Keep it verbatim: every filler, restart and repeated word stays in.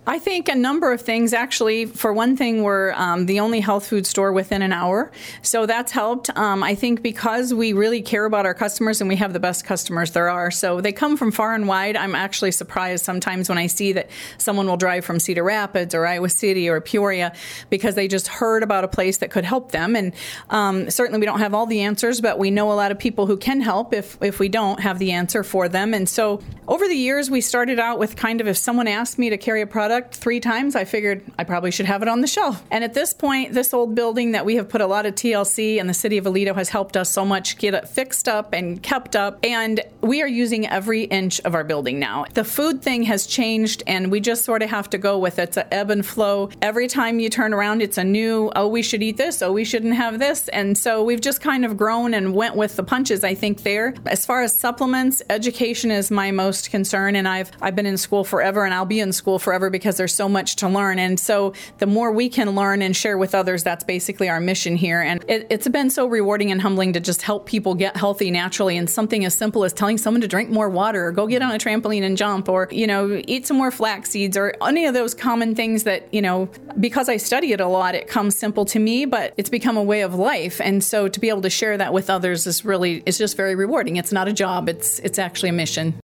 I think a number of things, actually. For one thing, we're um, the only health food store within an hour, so that's helped. Um, I think because we really care about our customers, and we have the best customers there are, so they come from far and wide. I'm actually surprised sometimes when I see that someone will drive from Cedar Rapids or Iowa City or Peoria because they just heard about a place that could help them. And um, certainly we don't have all the answers, but we know a lot of people who can help if, if we don't have the answer for them. And so over the years, we started out with kind of, if someone asked me to carry a product three times, I figured I probably should have it on the shelf. And at this point, this old building that we have put a lot of T L C, and the city of Aledo has helped us so much get it fixed up and kept up. And we are using every inch of our building now. The food thing has changed, and we just sort of have to go with it. It's an ebb and flow. Every time you turn around, it's a new, oh, we should eat this, oh, we shouldn't have this. And so we've just kind of grown and went with the punches, I think, there. As far as supplements, education is my most concern, and I've I've been in school forever, and I'll be in school forever because there's so much to learn. And so the more we can learn and share with others, that's basically our mission here. And it, it's been so rewarding and humbling to just help people get healthy naturally. And something as simple as telling someone to drink more water, or go get on a trampoline and jump, or, you know, eat some more flax seeds, or any of those common things that, you know, because I study it a lot, it comes simple to me, but it's become a way of life. And so to be able to share that with others is really, it's just very rewarding. It's not a job. It's, it's actually a mission.